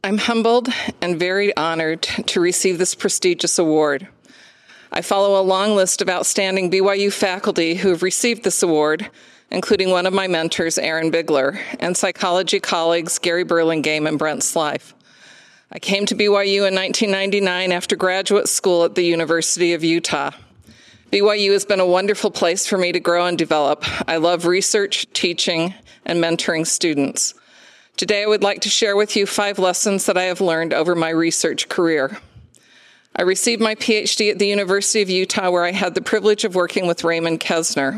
I'm humbled and very honored to receive this prestigious award. I follow a long list of outstanding BYU faculty who have received this award, including one of my mentors, Aaron Bigler, and psychology colleagues Gary Burlingame and Brent Slife. I came to BYU in 1999 after graduate school at the University of Utah. BYU has been a wonderful place for me to grow and develop. I love research, teaching, and mentoring students. Today, I would like to share with you 5 lessons that I have learned over my research career. I received my PhD at the University of Utah, where I had the privilege of working with Raymond Kesner.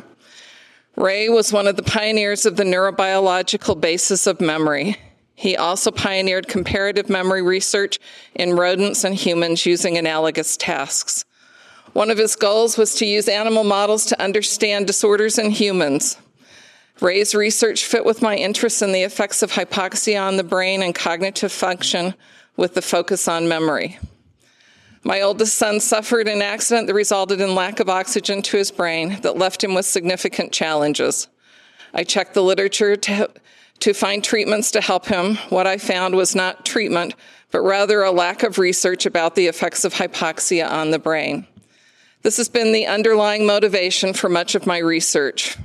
Ray was one of the pioneers of the neurobiological basis of memory. He also pioneered comparative memory research in rodents and humans using analogous tasks. One of his goals was to use animal models to understand disorders in humans. Ray's research fit with my interest in the effects of hypoxia on the brain and cognitive function, with the focus on memory. My oldest son suffered an accident that resulted in lack of oxygen to his brain that left him with significant challenges. I checked the literature to find treatments to help him. What I found was not treatment, but rather a lack of research about the effects of hypoxia on the brain. This has been the underlying motivation for much of my research.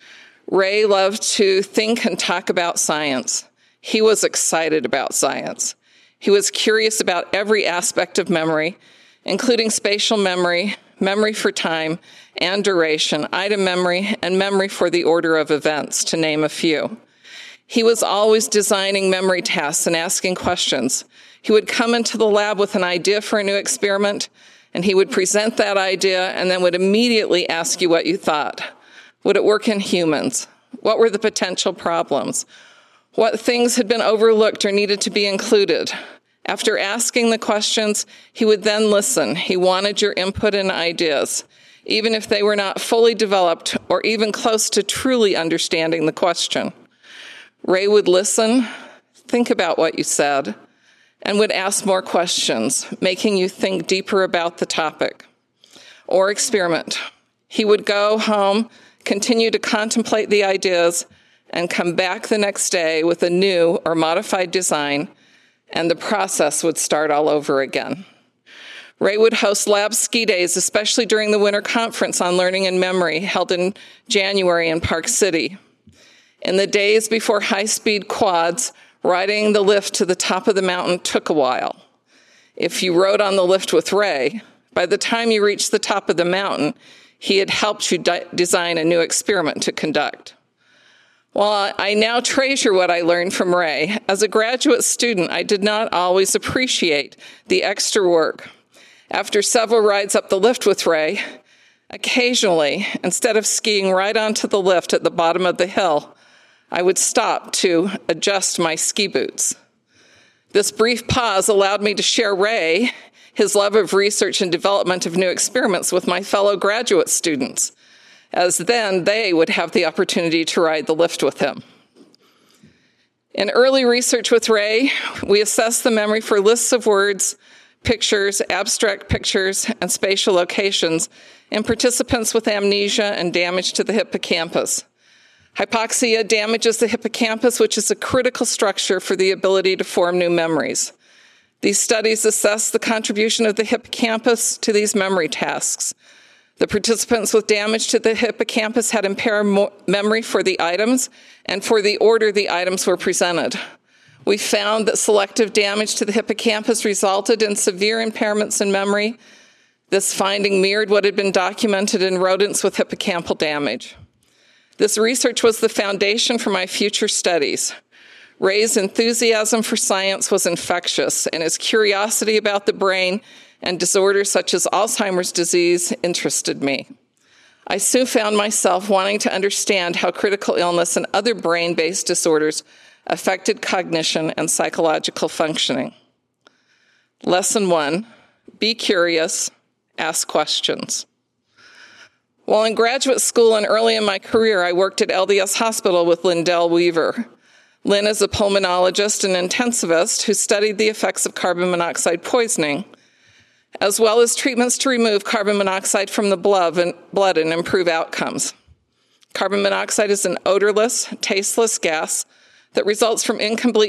Ray loved to think and talk about science. He was excited about science. He was curious about every aspect of memory, including spatial memory, memory for time and duration, item memory, and memory for the order of events, to name a few. He was always designing memory tasks and asking questions. He would come into the lab with an idea for a new experiment, and he would present that idea and then would immediately ask you what you thought. Would it work in humans? What were the potential problems? What things had been overlooked or needed to be included? After asking the questions, he would then listen. He wanted your input and ideas, even if they were not fully developed or even close to truly understanding the question. Ray would listen, think about what you said, and would ask more questions, making you think deeper about the topic or experiment. He would go home, continue to contemplate the ideas, and come back the next day with a new or modified design, and the process would start all over again. Ray would host lab ski days, especially during the winter conference on learning and memory held in January in Park City. In the days before high-speed quads, riding the lift to the top of the mountain took a while. If you rode on the lift with Ray, by the time you reached the top of the mountain, he had helped you design a new experiment to conduct. While I now treasure what I learned from Ray, as a graduate student, I did not always appreciate the extra work. After several rides up the lift with Ray, occasionally, instead of skiing right onto the lift at the bottom of the hill, I would stop to adjust my ski boots. This brief pause allowed me to share Ray, his love of research and development of new experiments, with my fellow graduate students, as then they would have the opportunity to ride the lift with him. In early research with Ray, we assessed the memory for lists of words, pictures, abstract pictures, and spatial locations in participants with amnesia and damage to the hippocampus. Hypoxia damages the hippocampus, which is a critical structure for the ability to form new memories. These studies assess the contribution of the hippocampus to these memory tasks. The participants with damage to the hippocampus had impaired memory for the items and for the order the items were presented. We found that selective damage to the hippocampus resulted in severe impairments in memory. This finding mirrored what had been documented in rodents with hippocampal damage. This research was the foundation for my future studies. Ray's enthusiasm for science was infectious, and his curiosity about the brain and disorders such as Alzheimer's disease interested me. I soon found myself wanting to understand how critical illness and other brain-based disorders affected cognition and psychological functioning. Lesson 1, be curious, ask questions. While in graduate school and early in my career, I worked at LDS Hospital with Lindell Weaver. Lynn is a pulmonologist and intensivist who studied the effects of carbon monoxide poisoning, as well as treatments to remove carbon monoxide from the blood and improve outcomes. Carbon monoxide is an odorless, tasteless gas that results from incomplete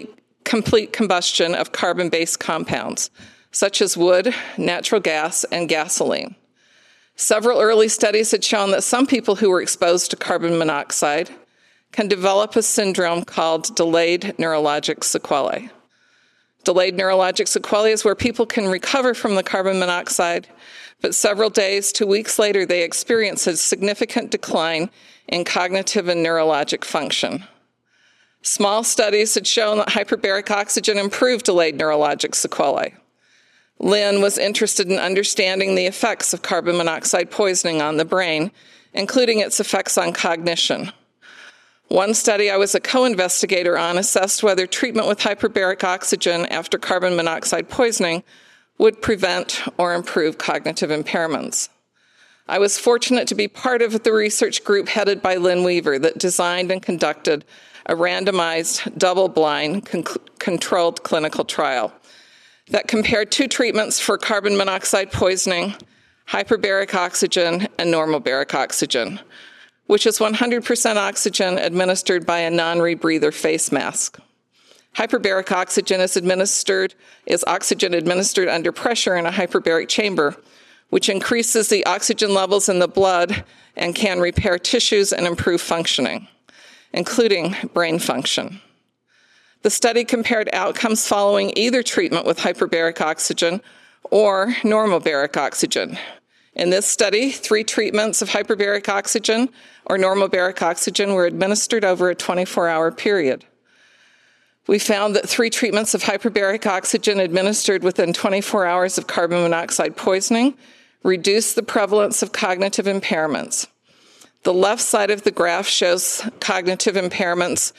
complete combustion of carbon-based compounds, such as wood, natural gas, and gasoline. Several early studies had shown that some people who were exposed to carbon monoxide can develop a syndrome called delayed neurologic sequelae. Delayed neurologic sequelae is where people can recover from the carbon monoxide, but several days to weeks later, they experience a significant decline in cognitive and neurologic function. Small studies had shown that hyperbaric oxygen improved delayed neurologic sequelae. Lynn was interested in understanding the effects of carbon monoxide poisoning on the brain, including its effects on cognition. One study I was a co-investigator on assessed whether treatment with hyperbaric oxygen after carbon monoxide poisoning would prevent or improve cognitive impairments. I was fortunate to be part of the research group headed by Lynn Weaver that designed and conducted a randomized, double-blind, controlled clinical trial that compared two treatments for carbon monoxide poisoning, hyperbaric oxygen, and normal baric oxygen, which is 100% oxygen administered by a non-rebreather face mask. Hyperbaric oxygen is oxygen administered under pressure in a hyperbaric chamber, which increases the oxygen levels in the blood and can repair tissues and improve functioning, including brain function. The study compared outcomes following either treatment with hyperbaric oxygen or normal baric oxygen. In this study, 3 treatments of hyperbaric oxygen or normal baric oxygen were administered over a 24-hour period. We found that 3 treatments of hyperbaric oxygen administered within 24 hours of carbon monoxide poisoning reduced the prevalence of cognitive impairments. The left side of the graph shows cognitive impairments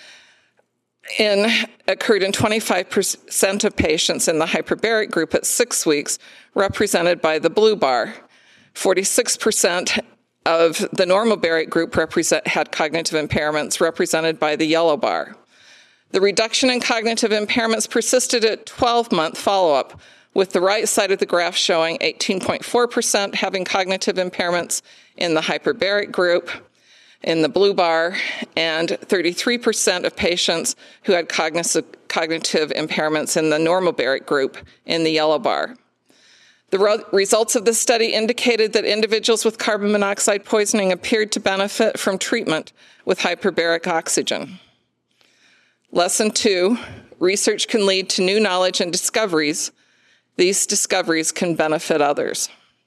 occurred in 25% of patients in the hyperbaric group at 6 weeks, represented by the blue bar. 46% of the normal baric group had cognitive impairments, represented by the yellow bar. The reduction in cognitive impairments persisted at 12-month follow-up, with the right side of the graph showing 18.4% having cognitive impairments in the hyperbaric group, in the blue bar, and 33% of patients who had cognitive impairments in the normal baric group in the yellow bar. The results of this study indicated that individuals with carbon monoxide poisoning appeared to benefit from treatment with hyperbaric oxygen. Lesson 2, research can lead to new knowledge and discoveries. These discoveries can benefit others.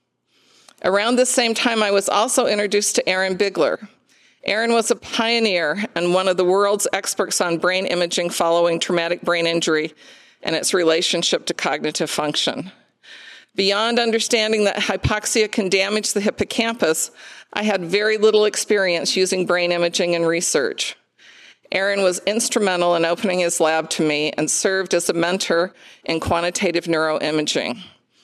Around this same time, I was also introduced to Aaron Bigler. Aaron was a pioneer and one of the world's experts on brain imaging following traumatic brain injury and its relationship to cognitive function. Beyond understanding that hypoxia can damage the hippocampus, I had very little experience using brain imaging and research. Aaron was instrumental in opening his lab to me and served as a mentor in quantitative neuroimaging.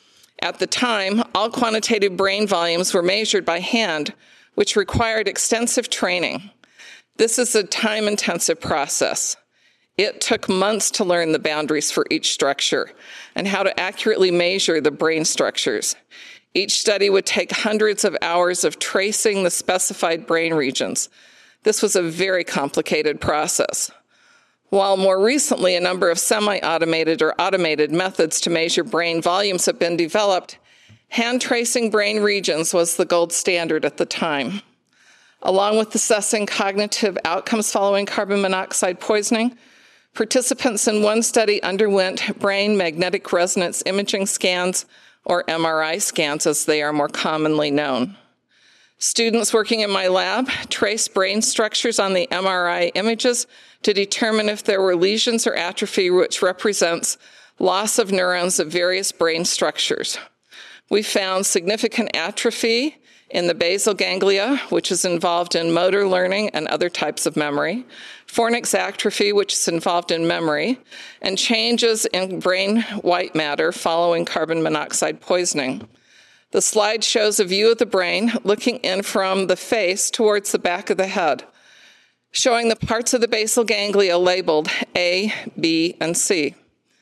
At the time, all quantitative brain volumes were measured by hand, which required extensive training. This is a time-intensive process. It took months to learn the boundaries for each structure and how to accurately measure the brain structures. Each study would take hundreds of hours of tracing the specified brain regions. This was a very complicated process. While more recently a number of semi-automated or automated methods to measure brain volumes have been developed, hand tracing brain regions was the gold standard at the time. Along with assessing cognitive outcomes following carbon monoxide poisoning, participants in one study underwent brain magnetic resonance imaging scans, or MRI scans as they are more commonly known. Students working in my lab traced brain structures on the MRI images to determine if there were lesions or atrophy, which represents loss of neurons of various brain structures. We found significant atrophy in the basal ganglia, which is involved in motor learning and other types of memory, fornix atrophy, which is involved in memory, and changes in brain white matter following carbon monoxide poisoning. The slide shows a view of the brain looking in from the face towards the back of the head, showing the parts of the basal ganglia labeled A, B, and C.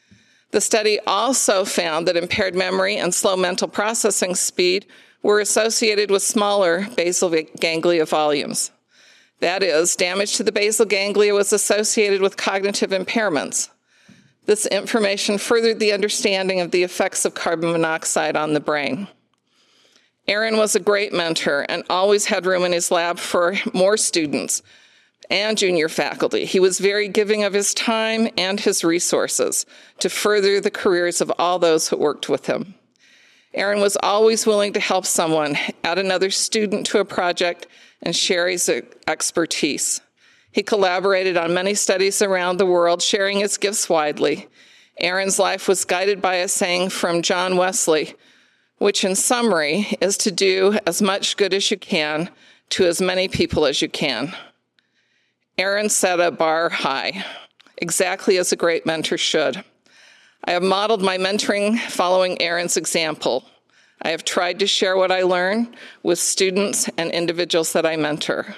The study also found that impaired memory and slow mental processing speed were associated with smaller basal ganglia volumes. That is, damage to the basal ganglia was associated with cognitive impairments. This information furthered the understanding of the effects of carbon monoxide on the brain. Aaron was a great mentor and always had room in his lab for more students and junior faculty. He was very giving of his time and his resources to further the careers of all those who worked with him. Aaron was always willing to help someone, add another student to a project, and share his expertise. He collaborated on many studies around the world, sharing his gifts widely. Aaron's life was guided by a saying from John Wesley, which in summary is to do as much good as you can to as many people as you can. Aaron set a bar high, exactly as a great mentor should. I have modeled my mentoring following Aaron's example. I have tried to share what I learn with students and individuals that I mentor.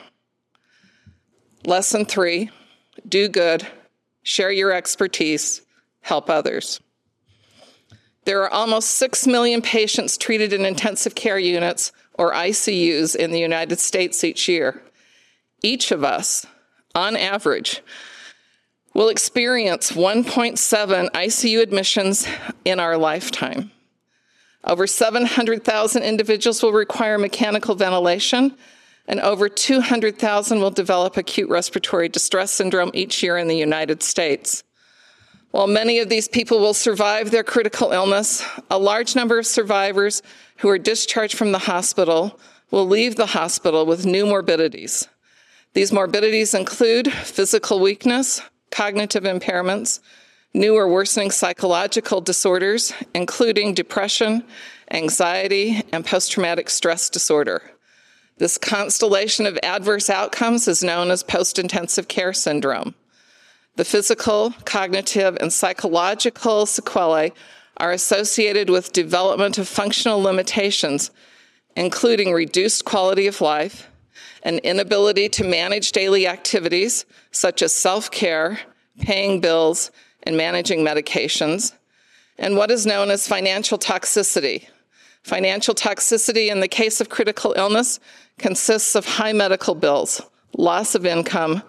Lesson 3, do good, share your expertise, help others. There are almost 6 million patients treated in intensive care units, or ICUs, in the United States each year. Each of us, on average, will experience 1.7 ICU admissions in our lifetime. Over 700,000 individuals will require mechanical ventilation, and over 200,000 will develop acute respiratory distress syndrome each year in the United States. While many of these people will survive their critical illness, a large number of survivors who are discharged from the hospital will leave the hospital with new morbidities. These morbidities include physical weakness, cognitive impairments, new or worsening psychological disorders, including depression, anxiety, and post-traumatic stress disorder. This constellation of adverse outcomes is known as post-intensive care syndrome. The physical, cognitive, and psychological sequelae are associated with development of functional limitations, including reduced quality of life, an inability to manage daily activities such as self-care, paying bills, and managing medications, and what is known as financial toxicity. Financial toxicity in the case of critical illness consists of high medical bills, loss of income,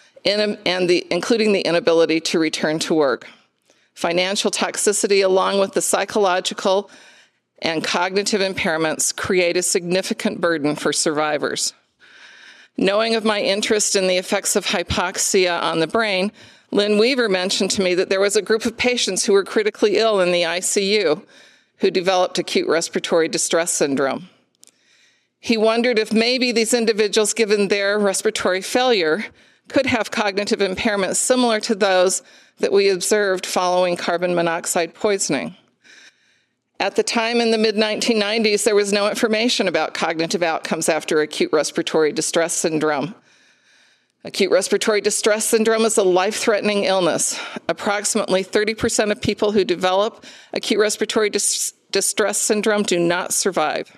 including the inability to return to work. Financial toxicity, along with the psychological and cognitive impairments, create a significant burden for survivors. Knowing of my interest in the effects of hypoxia on the brain, Lynn Weaver mentioned to me that there was a group of patients who were critically ill in the ICU who developed acute respiratory distress syndrome. He wondered if maybe these individuals, given their respiratory failure, could have cognitive impairments similar to those that we observed following carbon monoxide poisoning. At the time in the mid-1990s, there was no information about cognitive outcomes after acute respiratory distress syndrome. Acute respiratory distress syndrome is a life-threatening illness. Approximately 30% of people who develop acute respiratory distress syndrome do not survive.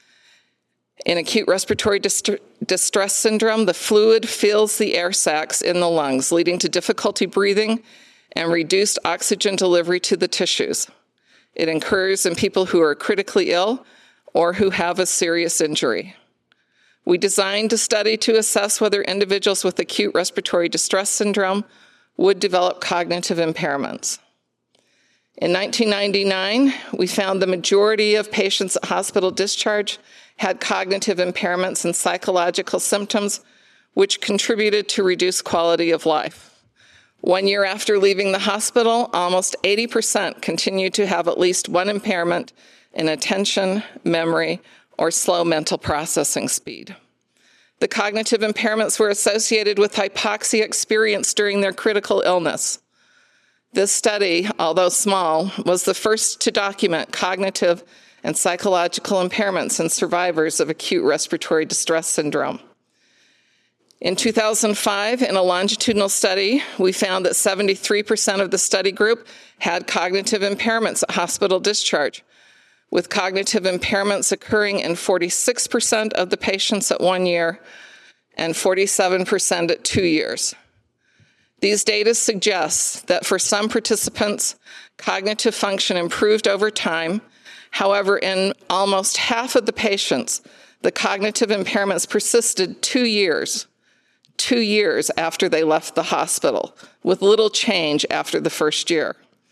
In acute respiratory distress syndrome, the fluid fills the air sacs in the lungs, leading to difficulty breathing and reduced oxygen delivery to the tissues. It occurs in people who are critically ill or who have a serious injury. We designed a study to assess whether individuals with acute respiratory distress syndrome would develop cognitive impairments. In 1999, we found the majority of patients at hospital discharge had cognitive impairments and psychological symptoms, which contributed to reduced quality of life. 1 year after leaving the hospital, almost 80% continued to have at least one impairment in attention, memory, or slow mental processing speed. The cognitive impairments were associated with hypoxia experienced during their critical illness. This study, although small, was the first to document cognitive and psychological impairments in survivors of acute respiratory distress syndrome. In 2005, in a longitudinal study, we found that 73% of the study group had cognitive impairments at hospital discharge, with cognitive impairments occurring in 46% of the patients at 1 year and 47% at 2 years. These data suggest that for some participants, cognitive function improved over time. However, in almost half of the patients, the cognitive impairments persisted 2 years after they left the hospital, with little change after the first year.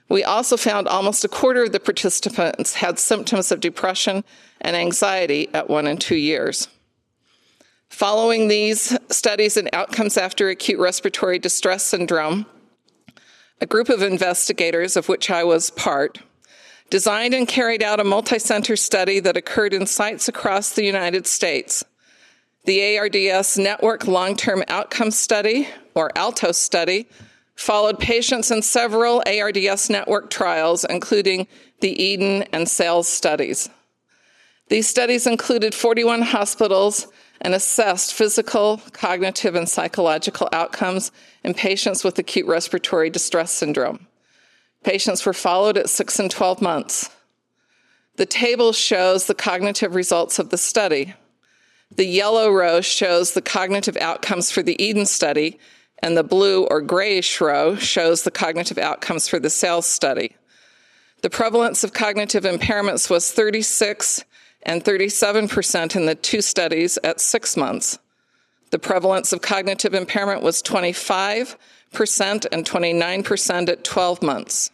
We also found almost a quarter of the participants had symptoms of depression and anxiety at 1 and 2 years. Following these studies and outcomes after acute respiratory distress syndrome, a group of investigators, of which I was part, designed and carried out a multi-center study that occurred in sites across the United States. The ARDS Network Long-Term Outcomes Study, or ALTOS study, followed patients in several ARDS network trials, including the Eden and SAILS studies. These studies included 41 hospitals and assessed physical, cognitive, and psychological outcomes in patients with acute respiratory distress syndrome. Patients were followed at 6 and 12 months. The table shows the cognitive results of the study. The yellow row shows the cognitive outcomes for the Eden study, and the blue or grayish row shows the cognitive outcomes for the SAILS study. The prevalence of cognitive impairments was 36 and 37% in the two studies at 6 months. The prevalence of cognitive impairment was 25% and 29% at 12 months.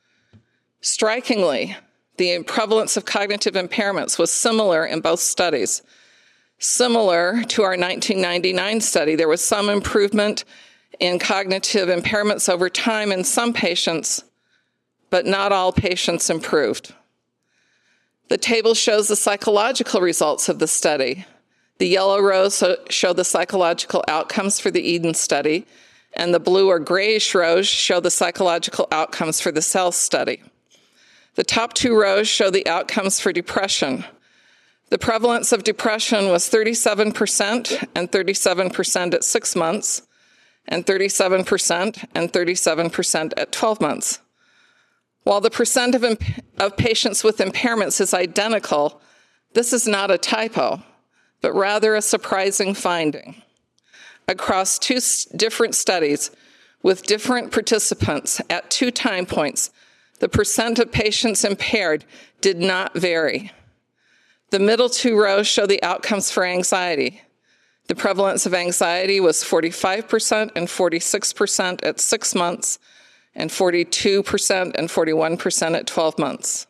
Strikingly, the prevalence of cognitive impairments was similar in both studies. Similar to our 1999 study, there was some improvement in cognitive impairments over time in some patients, but not all patients improved. The table shows the psychological results of the study. The yellow rows show the psychological outcomes for the Eden study, and the blue or grayish rows show the psychological outcomes for the SAILS study. The top two rows show the outcomes for depression. The prevalence of depression was 37% and 37% at 6 months, and 37% and 37% at 12 months. While the percent of patients with impairments is identical, this is not a typo, but rather a surprising finding. Across two different studies with different participants at 2 time points, the percent of patients impaired did not vary. The middle 2 rows show the outcomes for anxiety. The prevalence of anxiety was 45% and 46% at 6 months, and 42% and 41% at 12 months.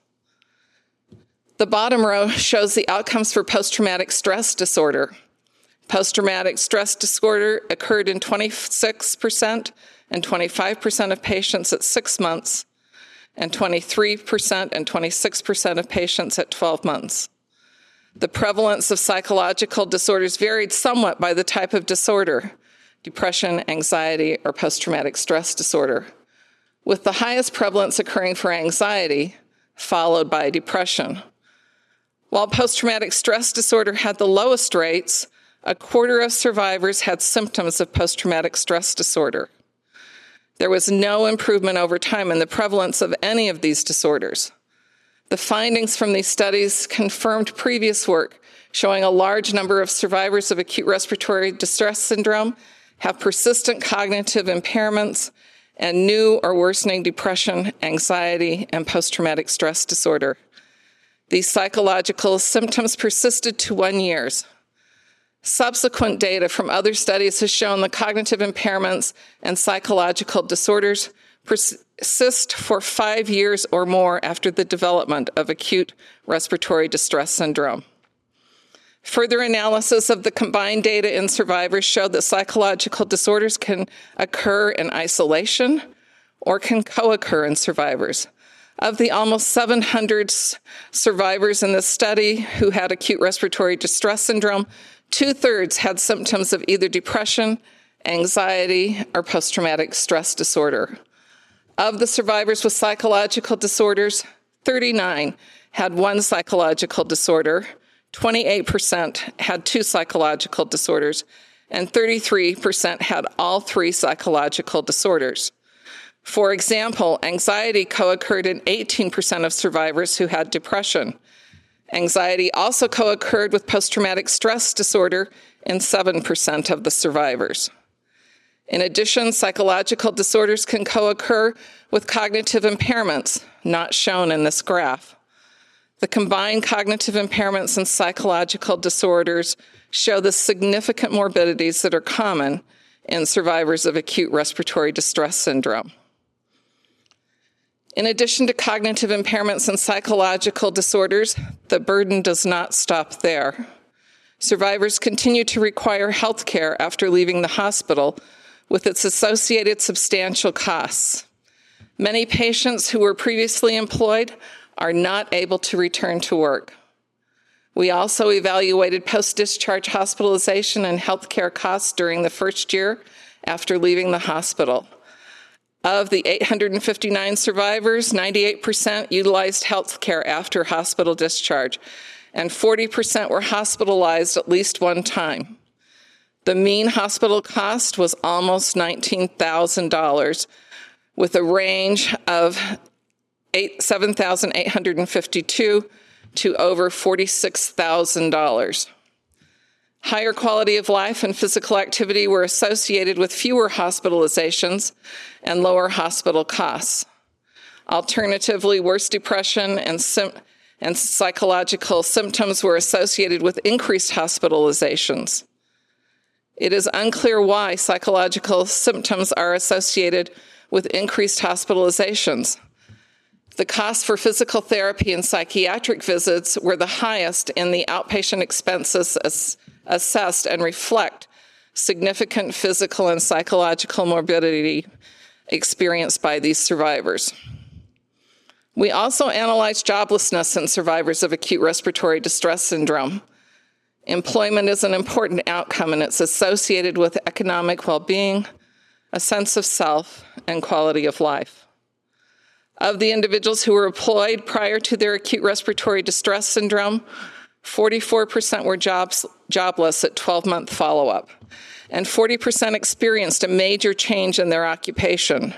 The bottom row shows the outcomes for post-traumatic stress disorder. Post-traumatic stress disorder occurred in 26% and 25% of patients at 6 months, and 23% and 26% of patients at 12 months. The prevalence of psychological disorders varied somewhat by the type of disorder, depression, anxiety, or post-traumatic stress disorder, with the highest prevalence occurring for anxiety, followed by depression. While post-traumatic stress disorder had the lowest rates, a quarter of survivors had symptoms of post-traumatic stress disorder. There was no improvement over time in the prevalence of any of these disorders. The findings from these studies confirmed previous work showing a large number of survivors of acute respiratory distress syndrome have persistent cognitive impairments and new or worsening depression, anxiety, and post-traumatic stress disorder. These psychological symptoms persisted to 1 year. Subsequent data from other studies has shown the cognitive impairments and psychological disorders persist for 5 years or more after the development of acute respiratory distress syndrome. Further analysis of the combined data in survivors showed that psychological disorders can occur in isolation or can co-occur in survivors. Of the almost 700 survivors in this study who had acute respiratory distress syndrome, 2/3 had symptoms of either depression, anxiety, or post-traumatic stress disorder. Of the survivors with psychological disorders, 39 had one psychological disorder, 28% had 2 psychological disorders, and 33% had all 3 psychological disorders. For example, anxiety co-occurred in 18% of survivors who had depression. Anxiety also co-occurred with post-traumatic stress disorder in 7% of the survivors. In addition, psychological disorders can co-occur with cognitive impairments, not shown in this graph. The combined cognitive impairments and psychological disorders show the significant morbidities that are common in survivors of acute respiratory distress syndrome. In addition to cognitive impairments and psychological disorders, the burden does not stop there. Survivors continue to require health care after leaving the hospital, with its associated substantial costs. Many patients who were previously employed are not able to return to work. We also evaluated post-discharge hospitalization and health care costs during the first year after leaving the hospital. Of the 859 survivors, 98% utilized health care after hospital discharge, and 40% were hospitalized at least one time. The mean hospital cost was almost $19,000, with a range of $7,852 to over $46,000. Higher quality of life and physical activity were associated with fewer hospitalizations and lower hospital costs. Alternatively, worse depression and psychological symptoms were associated with increased hospitalizations. It is unclear why psychological symptoms are associated with increased hospitalizations. The costs for physical therapy and psychiatric visits were the highest in the outpatient expenses assessed and reflect significant physical and psychological morbidity experienced by these survivors. We also analyzed joblessness in survivors of acute respiratory distress syndrome. Employment is an important outcome, and it's associated with economic well-being, a sense of self, and quality of life. Of the individuals who were employed prior to their acute respiratory distress syndrome, 44% were jobless at 12-month follow-up, and 40% experienced a major change in their occupation.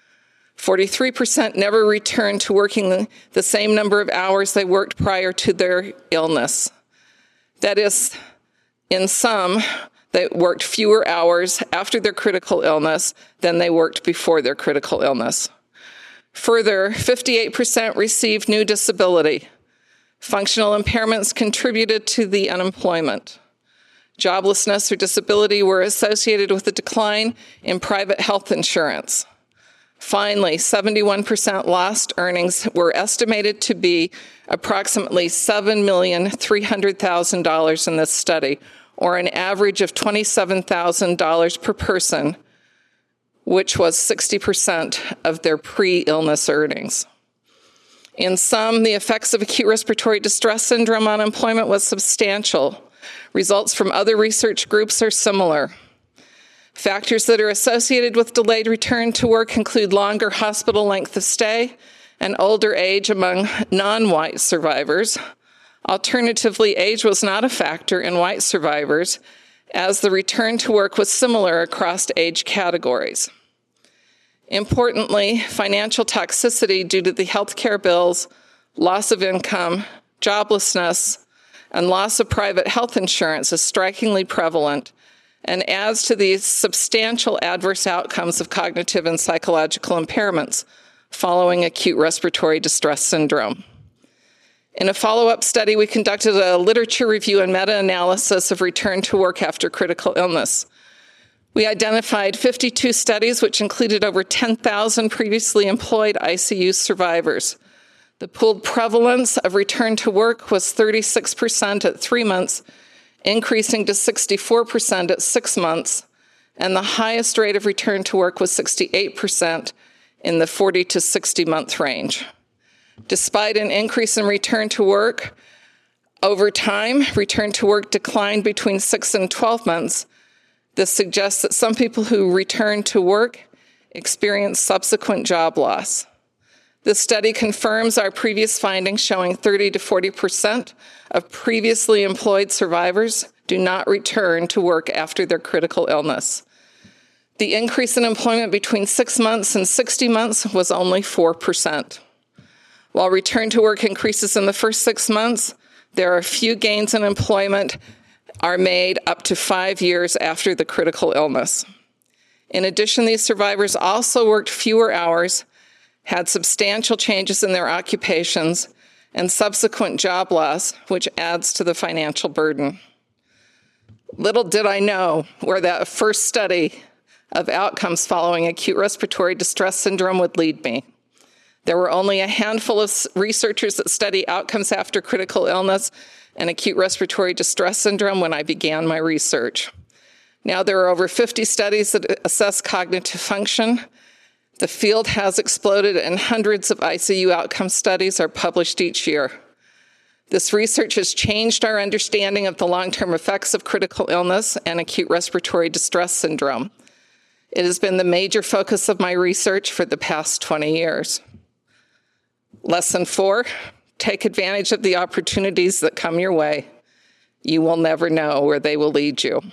43% never returned to working the same number of hours they worked prior to their illness. That is, in some, they worked fewer hours after their critical illness than they worked before their critical illness. Further, 58% received new disability. Functional impairments contributed to the unemployment. Joblessness or disability were associated with a decline in private health insurance. Finally, 71% lost earnings were estimated to be approximately $7,300,000 in this study, or an average of $27,000 per person, which was 60% of their pre-illness earnings. In sum, the effects of acute respiratory distress syndrome on employment was substantial. Results from other research groups are similar. Factors that are associated with delayed return to work include longer hospital length of stay and older age among non-white survivors. Alternatively, age was not a factor in white survivors, as the return to work was similar across age categories. Importantly, financial toxicity due to the healthcare bills, loss of income, joblessness, and loss of private health insurance is strikingly prevalent and adds to the substantial adverse outcomes of cognitive and psychological impairments following acute respiratory distress syndrome. In a follow-up study, we conducted a literature review and meta-analysis of return to work after critical illness. We identified 52 studies, which included over 10,000 previously employed ICU survivors. The pooled prevalence of return to work was 36% at 3 months, increasing to 64% at 6 months, and the highest rate of return to work was 68% in the 40 to 60-month range. Despite an increase in return to work, over time, return to work declined between 6 and 12 months. This suggests that some people who return to work experience subsequent job loss. This study confirms our previous findings showing 30 to 40% of previously employed survivors do not return to work after their critical illness. The increase in employment between 6 months and 60 months was only 4%. While return to work increases in the first 6 months, there are few gains in employment are made up to 5 years after the critical illness. In addition, these survivors also worked fewer hours, had substantial changes in their occupations, and subsequent job loss, which adds to the financial burden. Little did I know where that first study of outcomes following acute respiratory distress syndrome would lead me. There were only a handful of researchers that study outcomes after critical illness and acute respiratory distress syndrome when I began my research. Now there are over 50 studies that assess cognitive function. The field has exploded and hundreds of ICU outcome studies are published each year. This research has changed our understanding of the long-term effects of critical illness and acute respiratory distress syndrome. It has been the major focus of my research for the past 20 years. Lesson 4, take advantage of the opportunities that come your way. You will never know where they will lead you.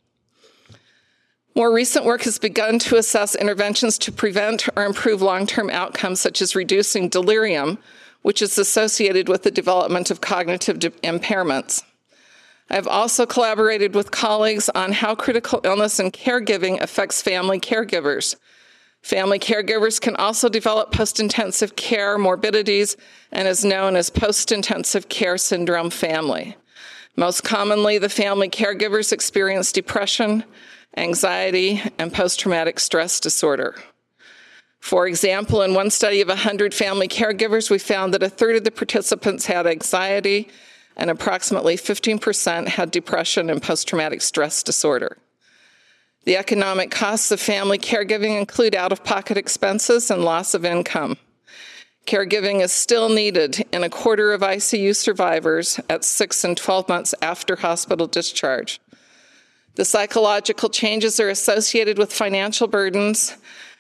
More recent work has begun to assess interventions to prevent or improve long-term outcomes, such as reducing delirium, which is associated with the development of cognitive impairments. I have also collaborated with colleagues on how critical illness and caregiving affects family caregivers. Family caregivers can also develop post-intensive care morbidities and is known as post-intensive care syndrome family. Most commonly, the family caregivers experience depression, anxiety, and post-traumatic stress disorder. For example, in one study of 100 family caregivers, we found that a third of the participants had anxiety and approximately 15% had depression and post-traumatic stress disorder. The economic costs of family caregiving include out-of-pocket expenses and loss of income. Caregiving is still needed in a quarter of ICU survivors at 6 and 12 months after hospital discharge. The psychological changes are associated with financial burdens,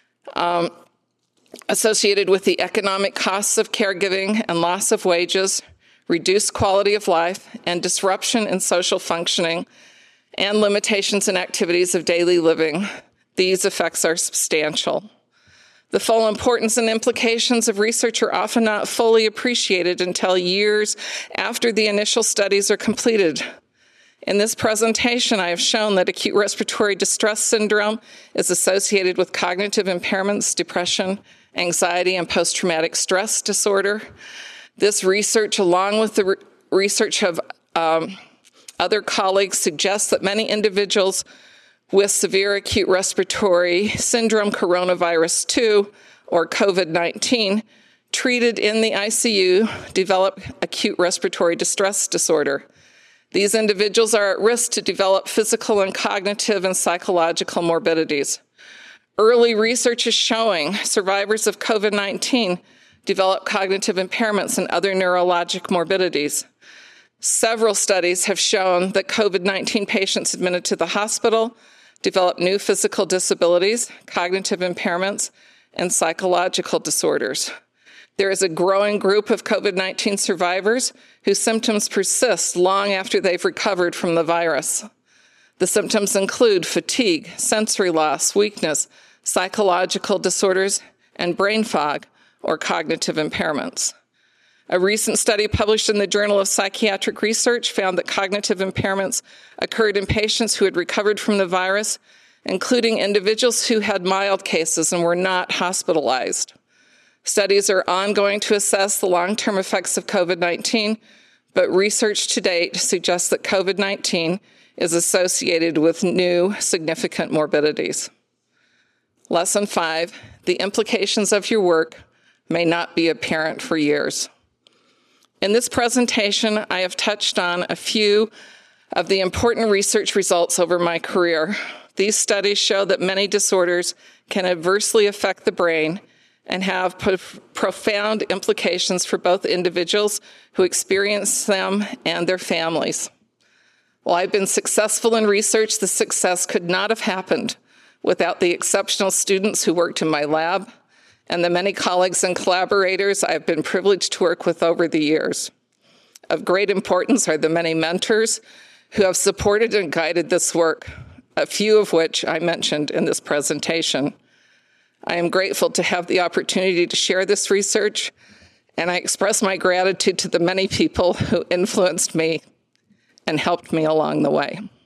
associated with the economic costs of caregiving and loss of wages, reduced quality of life, and disruption in social functioning, and limitations in activities of daily living. These effects are substantial. The full importance and implications of research are often not fully appreciated until years after the initial studies are completed. In this presentation, I have shown that acute respiratory distress syndrome is associated with cognitive impairments, depression, anxiety, and post-traumatic stress disorder. This research, along with the research of other colleagues, suggests that many individuals with severe acute respiratory syndrome coronavirus 2, or COVID-19, treated in the ICU develop acute respiratory distress disorder. These individuals are at risk to develop physical and cognitive and psychological morbidities. Early research is showing survivors of COVID-19 develop cognitive impairments and other neurologic morbidities. Several studies have shown that COVID-19 patients admitted to the hospital develop new physical disabilities, cognitive impairments, and psychological disorders. There is a growing group of COVID-19 survivors whose symptoms persist long after they've recovered from the virus. The symptoms include fatigue, sensory loss, weakness, psychological disorders, and brain fog, or cognitive impairments. A recent study published in the Journal of Psychiatric Research found that cognitive impairments occurred in patients who had recovered from the virus, including individuals who had mild cases and were not hospitalized. Studies are ongoing to assess the long-term effects of COVID-19, but research to date suggests that COVID-19 is associated with new significant morbidities. Lesson 5, the implications of your work may not be apparent for years. In this presentation, I have touched on a few of the important research results over my career. These studies show that many disorders can adversely affect the brain and have profound implications for both individuals who experience them and their families. While I've been successful in research, the success could not have happened without the exceptional students who worked in my lab and the many colleagues and collaborators I've been privileged to work with over the years. Of great importance are the many mentors who have supported and guided this work, a few of which I mentioned in this presentation. I am grateful to have the opportunity to share this research, and I express my gratitude to the many people who influenced me and helped me along the way.